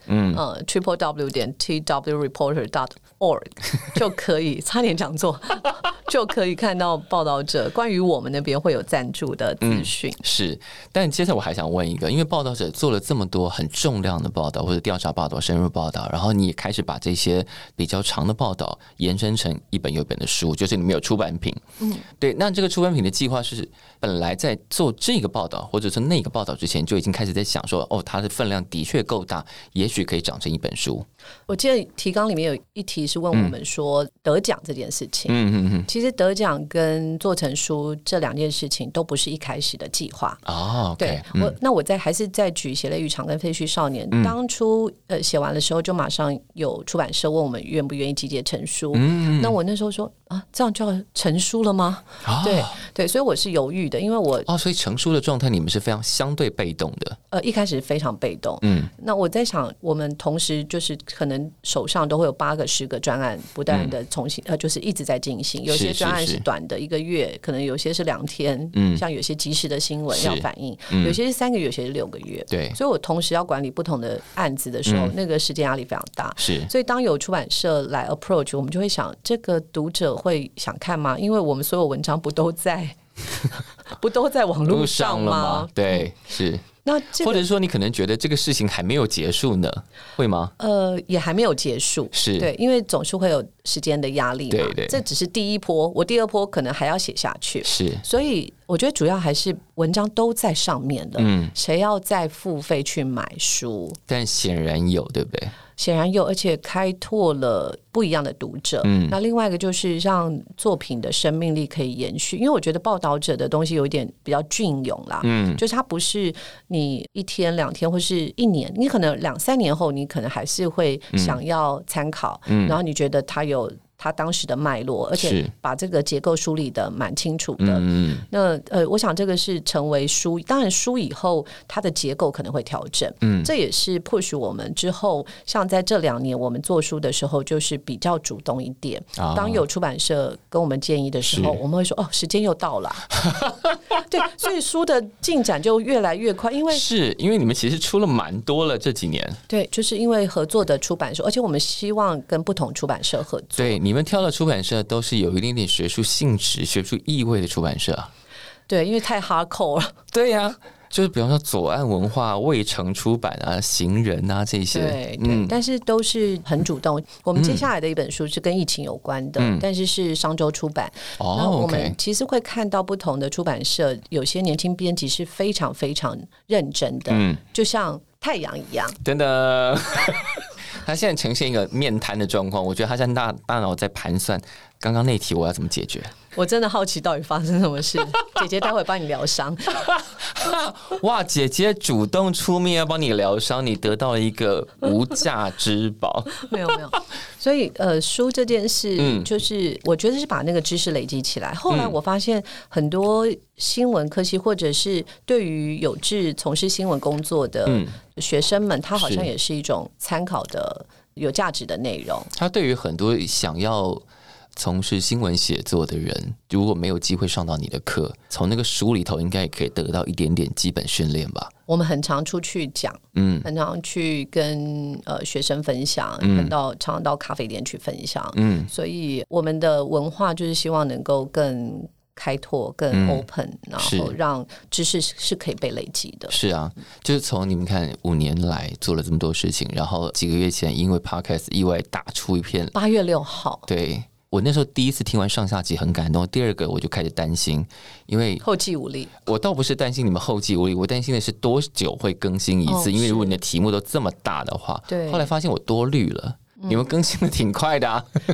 www.twreporter.org 就可以，差点讲错，就可以看到报道者关于我们那边会有赞助的资讯。 是，但接着我还想问一个，因为报道者做了这么多很重量的报道或者调查报道、深入报道，然后你也开始把这些比较长的报道延伸成一本又一本的书，就是你们有出版品。对，那这个出版品的计划是本来在做这个报道或者是那个报道之前就已经开始在想说，哦，它的分量的确够大，也许可以长成一本书。 我记得提纲里面有一题是问我们说得奖这件事情。其实得奖跟做成书这两件事情都不是一开始的计划。 哦， okay, 对，那我还是再举《血泪渔场》跟《废墟少年》当初写完的时候，就马上有出版社问我们愿不愿意集结成书。那我那时候说啊，这样就要成书了吗？对，所以我是犹豫的，因为所以成书的状态你们是非常相对被动的。 一开始非常被动。那我在想，我们同时就是可能手上都会有8个、10个专案，不断的重新就是一直在进行。有些专案是短的1个月，可能有些是2天，像有些即时的新闻要反映，有些是3个月，有些是6个月。 对， 所以我同时要管理不同的案子的时候，那个时间压力非常大。 是， 所以当有出版社来 approach， 我们就会想，这个读者会想看吗？因为我们所有文章不都在网络上吗？ 对，是。 那或者说你可能觉得这个事情还没有结束呢，会吗？ 也还没有结束， 是对，因为总是会有时间的压力嘛。 对， 这只是第一波，我第2波可能还要写下去， 是， 所以我觉得主要还是文章都在上面的，谁要再付费去买书？ 但显然有，对不对？ 显然有，而且开拓了不一样的读者。那另外一个就是让作品的生命力可以延续，因为我觉得报道者的东西有一点比较隽永啦，就是它不是你1天2天或是1年，你可能2、3年后你可能还是会想要参考，然后你觉得它有他当时的脉络，而且把这个结构梳理的蛮清楚的。那我想这个是成为书，当然书以后它的结构可能会调整。这也是 push 我们之后，像在这2年我们做书的时候，就是比较主动一点。当有出版社跟我们建议的时候，我们会说时间又到了。对，所以书的进展就越来越快，因为你们其实出了蛮多了这几年。 对，就是因为合作的出版社，而且我们希望跟不同出版社合作。 对，你们挑的出版社都是有一点点学术性质、学术意味的出版社。 对，因为太 hardcore 了。 对呀，就是比方说左岸文化、卫城出版啊、行人啊这些。 对，但是都是很主动。我们接下来的一本书是跟疫情有关的，但是商周出版。那我们其实会看到不同的出版社，有些年轻编辑是非常非常认真的，就像太阳一样。 真的。他现在呈现一个面瘫的状况，我觉得他现在大脑在盘算刚刚那题我要怎么解决。 我真的好奇到底发生什么事。姐姐待会帮你疗伤。 哇，姐姐主动出面要帮你疗伤，你得到了一个无价之宝。 没有，所以书这件事，就是我觉得是把那个知识累积起来。后来我发现很多新闻科系或者是对于有志从事新闻工作的学生们，他好像也是一种参考的有价值的内容。 他对于很多想要从事新闻写作的人，如果没有机会上到你的课，从那个书里头应该也可以得到一点点基本训练吧。 我们很常出去讲，很常去跟学生分享，常常到咖啡店去分享，所以我们的文化就是希望能够更开拓、更 open，然后让知识是可以被累积的。 是啊，就是从你们看5年来做了这么多事情，然后几个月前因为 podcast 意外打出一片 8月6号， 对。我那时候第一次听完上下集很感动，第二个我就开始担心，因为后继无力。 我倒不是担心你们后继无力，我担心的是多久会更新一次，因为如果你的题目都这么大的话， 对， 后来发现我多虑了，你们更新的挺快的啊。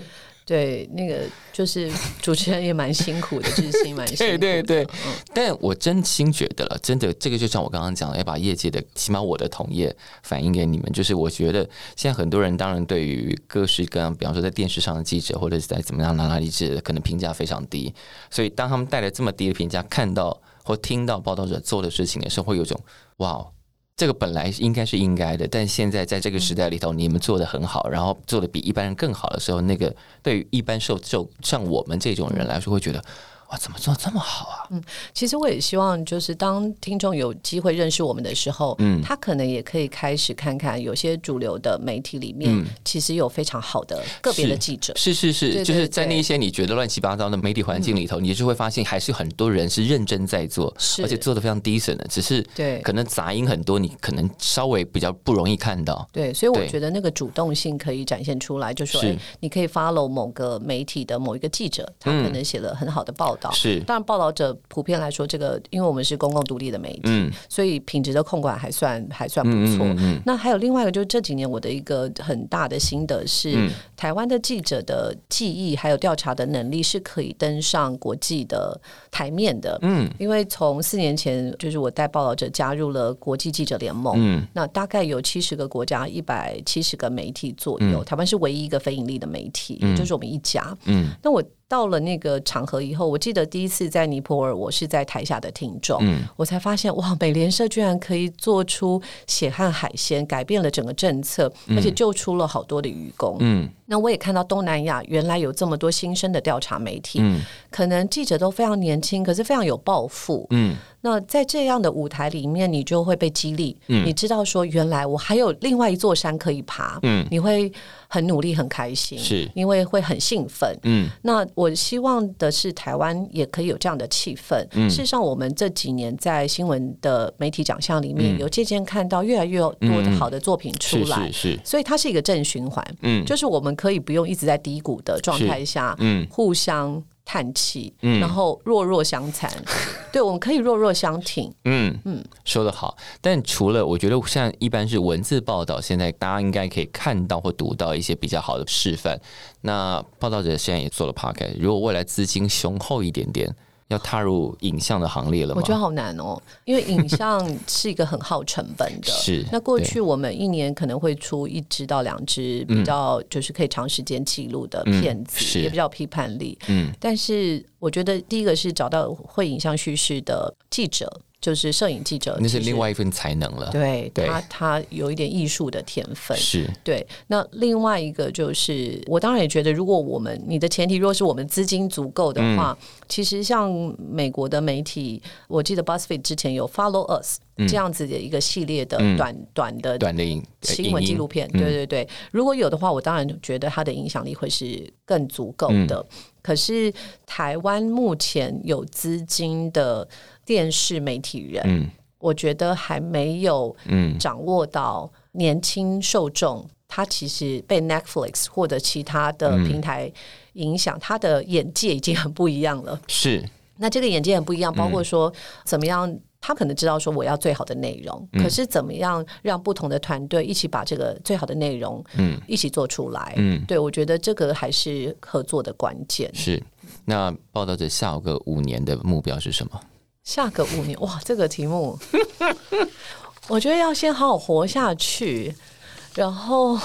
对，那个就是主持人也蛮辛苦的，志兴蛮辛苦的。 对对对，但我真心觉得了，真的这个就像我刚刚讲的，要把业界的起码我的同业反映给你们，就是我觉得现在很多人当然对于各式各样，比方说在电视上的记者或者是在怎么样哪里记者，可能评价非常低，所以当他们带来这么低的评价，看到或听到报道者做的事情的时候，会有一种哇，这个本来应该是应该的，但现在在这个时代里头，你们做得很好，然后做得比一般人更好的时候，那个对于一般受像我们这种人来说，会觉得哇，怎么做这么好啊？ 其实我也希望，就是当听众有机会认识我们的时候，他可能也可以开始看看，有些主流的媒体里面，其实有非常好的个别的记者， 是，对对对，就是在那些你觉得乱七八糟的媒体环境里头，你就会发现还是很多人是认真在做，而且做得非常 decent 的，只是可能杂音很多，你可能稍微比较不容易看到。 对，所以我觉得那个主动性可以展现出来，就说你可以 follow 某个媒体的某一个记者，他可能写了很好的报道。 是， 当然报道者普遍来说，这个因为我们是公共独立的媒体，所以品质的控管还算不错。那还有另外一个，就是这几年我的一个很大的心得是，台湾的记者的记忆还有调查的能力是可以登上国际的台面的。因为从4年前，就是我带报道者加入了国际记者联盟，那大概有70个国家170个媒体左右，台湾是唯一一个非盈利的媒体，就是我们一家。那我到了那个场合以后，我记得第一次在尼泊尔，我是在台下的听众，我才发现哇，美联社居然可以做出血汗海鲜，改变了整个政策，而且救出了好多的渔工。那我也看到东南亚原来有这么多新生的调查媒体，可能记者都非常年轻，可是非常有抱负。那在这样的舞台里面，你就会被激励，你知道说原来我还有另外一座山可以爬，你会很努力很开心，是因为会很兴奋。那我希望的是台湾也可以有这样的气氛。事实上我们这几年在新闻的媒体奖项里面，有渐渐看到越来越多的好的作品出来，所以它是一个正循环。就是我们可以不用一直在低谷的状态下互相叹气，然后弱弱相残。对，我们可以弱弱相挺。 说得好。但除了我觉得像一般是文字报道，现在大家应该可以看到或读到一些比较好的示范。那报道者现在也做了 podcast， 如果未来资金雄厚一点点，要踏入影像的行列了吗？ 我觉得好难哦，因为影像是一个很耗成本的。 是。 那过去我们一年可能会出1支到2支比较就是可以长时间记录的片子，也比较有批判力。但是我觉得第一个是找到会影像叙事的记者，就是摄影记者， 那是另外一份才能了。 对，他有一点艺术的天分。 是。对。 那另外一个就是我当然也觉得，如果你的前提若是我们资金足够的话，其实像美国的媒体，我记得 BuzzFeed 之前有 Follow Us 这样子的一个系列的短的新闻纪录片。对对对，如果有的话，我当然觉得它的影响力会是更足够的。可是台湾目前有资金的电视媒体人，我觉得还没有掌握到年轻受众，他其实被 Netflix 或者其他的平台影响，他的眼界已经很不一样了。 是。 那这个眼界很不一样，包括说怎么样，他可能知道说我要最好的内容，可是怎么样让不同的团队一起把这个最好的内容一起做出来。对，我觉得这个还是合作的关键。 是。那报道者下个5年的目标是什么？ 下个5年，哇，这个题目我觉得要先好好活下去，然后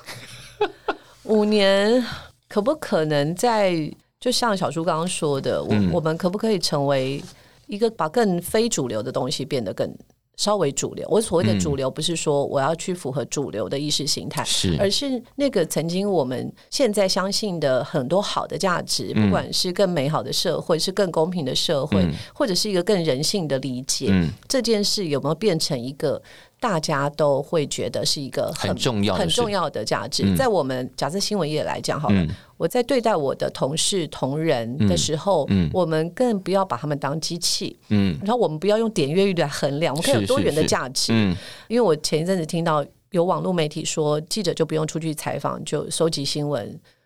5年可不可能就像小叔刚刚说的，我们可不可以成为一个把更非主流的东西变得更稍微主流？我所谓的主流不是说我要去符合主流的意识形态，而是那个曾经我们现在相信的很多好的价值，不管是更美好的社会，是更公平的社会，或者是一个更人性的理解，这件事有没有变成一个大家都会觉得是一个很重要的价值？在我们假设新闻业来讲好了，我在对待我的同事同仁的时候，我们更不要把他们当机器，然后我们不要用点阅率来衡量，我们可以有多元的价值。因为我前一阵子听到有网络媒体说，记者就不用出去采访，就收集新闻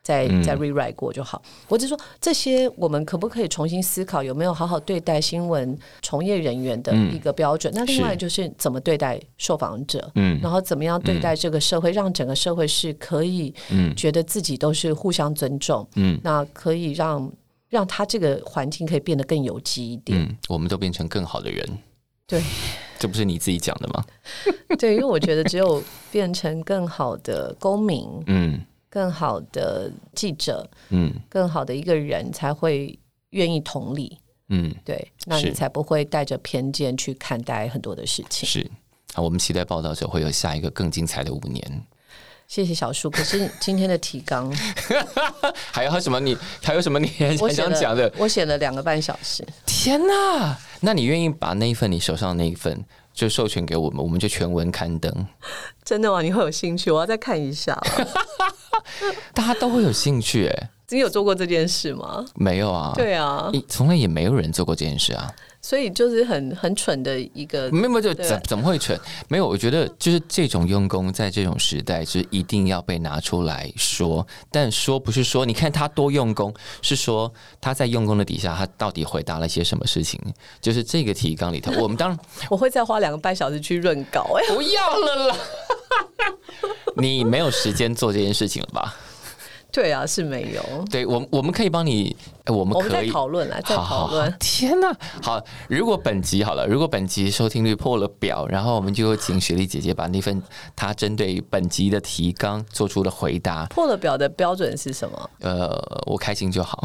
再 rewrite 过就好。我只是说这些我们可不可以重新思考有没有好好对待新闻从业人员的一个标准，那另外就是怎么对待受访者，然后怎么样对待这个社会，让整个社会是可以觉得自己都是互相尊重，那可以让他这个环境可以变得更有机一点， 我们都变成更好的人。 对， 这不是你自己讲的吗？ 对，因为我觉得只有变成更好的公民，更好的记者，更好的一个人才会愿意同理，对，那你才不会带着偏见去看待很多的事情。 是，好，我们期待报道者会有下一个更精彩的5年。 谢谢小树。可是今天的提纲还有什么你很想讲的？ 我写了2个半小时。 天哪！那你愿意把那一份你手上的那一份就授权给我们，我们就全文刊登？ 真的吗？你会有兴趣？我要再看一下。 大家都会有兴趣哎。 你有做过这件事吗？ 没有啊。 对啊， 从来也没有人做过这件事啊。 所以就是很蠢的一个， 没有就怎么会蠢？没有，我觉得就是这种用功在这种时代是一定要被拿出来说，但说不是说你看他多用功，是说他在用功的底下他到底回答了些什么事情。就是这个提纲里头，我们当然我会再花2个半小时去润稿。 不要了啦，你没有时间做这件事情了吧？ 对啊，是没有。 对，我们可以帮你，我们可以再讨论啦，再讨论。 天哪，好，如果本集收听率破了表，然后我们就请雪莉姐姐把那份她针对本集的提纲做出的回答。 破了表的标准是什么？ 我开心就好。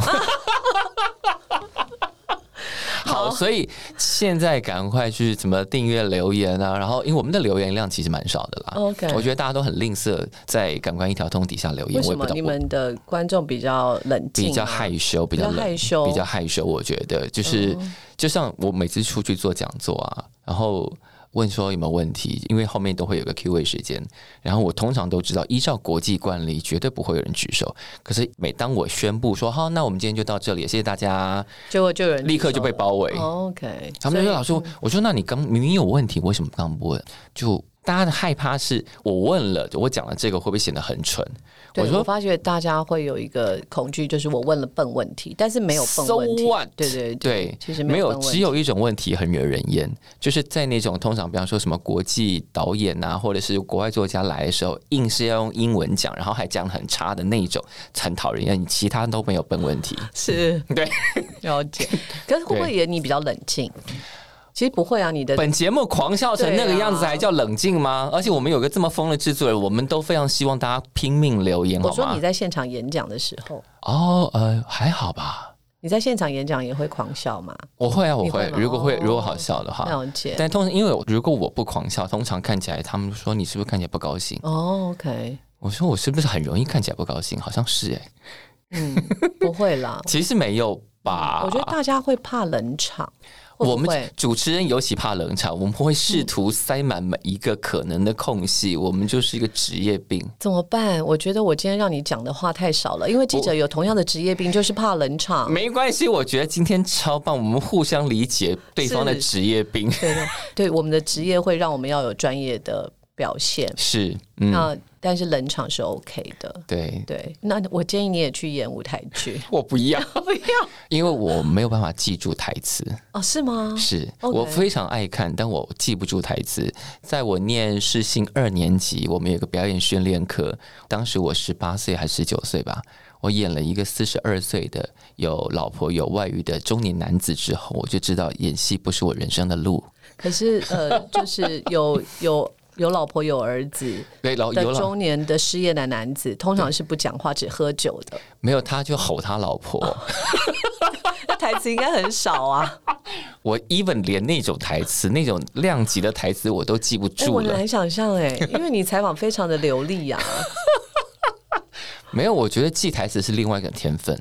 好，所以现在赶快去怎么订阅留言啊，然后因为我们的留言量其实蛮少的啦。 OK， 我觉得大家都很吝啬在感官一条通底下留言。 为什么你们的观众比较冷静、 比较害羞、比较害羞？我觉得就是就像我每次出去做讲座啊，然后问说有没有问题，因为后面都会有个 Q&A 时间，然后我通常都知道依照国际惯例绝对不会有人举手，可是每当我宣布说好，那我们今天就到这里，谢谢大家， 结果就有人立刻就被包围。 OK， 他们就说老师，我说那你刚明明有问题，为什么刚不问？就大家的害怕是我问了，我讲了这个会不会显得很蠢？ 我发觉大家会有一个恐惧，就是我问了笨问题，但是没有笨问题。对，其实没有， 只有一种问题很惹人厌，就是在那种通常比方说什么国际导演啊，或者是国外作家来的时候，硬是要用英文讲，然后还讲很差的那种，很讨人厌。你其他都没有笨问题， 是对， 了解。可是会不会也你比较冷静？其实不会啊，你的本节目狂笑成那个样子还叫冷静吗？而且我们有个这么疯的制作人，我们都非常希望大家拼命留言，好吗？ 我说你在现场演讲的时候， 还好吧？ 你在现场演讲也会狂笑吗？ 我会啊，我会。如果好笑的话， 了解。 但通常因为如果我不狂笑，通常看起来他们说你是不是看起来不高兴 ？OK。 我说我是不是很容易看起来不高兴？好像是不会啦。 其实没有吧？ 我觉得大家会怕冷场。 我们主持人尤其怕冷场，我们会试图塞满每一个可能的空隙，我们就是一个职业病。 怎么办？我觉得我今天让你讲的话太少了，因为记者有同样的职业病，就是怕冷场。 没关系，我觉得今天超棒，我们互相理解对方的职业病。 对，我们的职业会让我们要有专业的表现。 是， 但是冷场是 OK 的。 对， 那我建议你也去演舞台剧。 我不要， 不要， 因为我没有办法记住台词。 是吗？ 是、我非常爱看，但我记不住台词。在我念世新2年级，我们有个表演训练课，当时我18岁还是19岁吧，我演了一个42岁的有老婆有外遇的中年男子之后，我就知道演戏不是我人生的路。 可是就是有老婆有儿子的中年的失业的男子，通常是不讲话只喝酒的。 没有，他就吼他老婆。 那台词应该很少啊。 我 even 连那种台词，那种量级的台词我都记不住了。 我难想象因为你采访非常的流利啊。 没有，我觉得记台词是另外一个天分。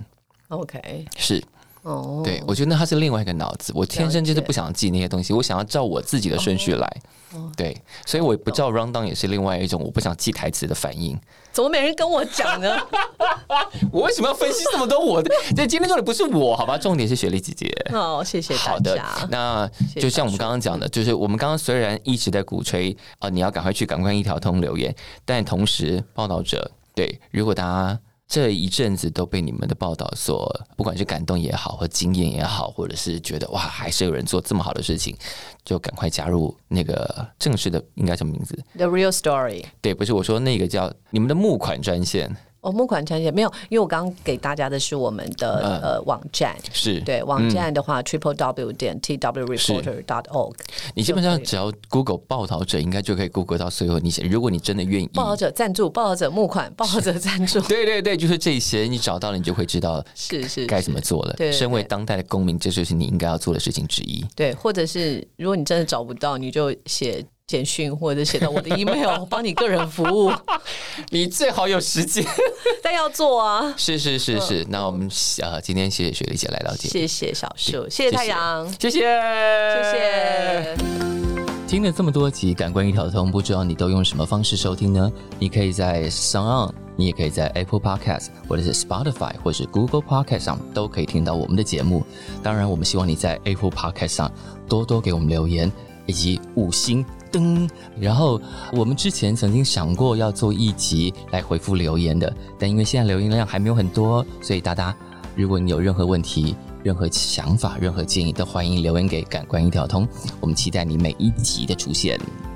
OK， 是。对，我觉得他是另外一个脑子，我天生就是不想记那些东西，我想要照我自己的顺序来。对，所以我不照 rundown 也是另外一种我不想记台词的反应。 怎么没人跟我讲呢？ 我为什么要分析这么多我的？这今天重点不是我，好吧？重点是雪莉姐姐。 谢谢大家。 好的，那就像我们刚刚讲的，就是我们刚刚虽然一直在鼓吹你要赶快去感官一条通留言，但同时报道者对，如果大家这一阵子都被你们的报道所，不管是感动也好，或惊艳也好，或者是觉得哇，还是有人做这么好的事情，就赶快加入那个正式的，应该什么名字 ？The Real Story。 对，不是我说那个叫你们的募款专线。 募款专线没有，因为我刚刚给大家的是我们的网站， 是对网站的话www.twreporter.org。 你基本上只要 Google 报道者，应该就可以 Google 到所有你如果你真的愿意， 报道者赞助、报道者募款、报道者赞助， 对对对，就是这些，你找到了，你就会知道是该怎么做了。对，身为当代的公民，这就是你应该要做的事情之一。 对，或者是如果你真的找不到，你就写简讯或者写到我的 email 帮你个人服务。 你最好有时间但要做啊。 是那我们今天谢谢雪莉姐来到节目， 谢谢小树，谢谢太阳， 谢谢。听了这么多集感官一条通，不知道你都用什么方式收听呢？你可以在 SoundOn， 你也可以在 Apple Podcast 或者是 Spotify 或者是 Google Podcast 上都可以听到我们的节目。当然我们希望你在 Apple Podcast 上多多给我们留言以及5星灯。然后我们之前曾经想过要做一集来回复留言的，但因为现在留言量还没有很多，所以大家如果你有任何问题、任何想法、任何建议，都欢迎留言给感官一条通，我们期待你每一集的出现。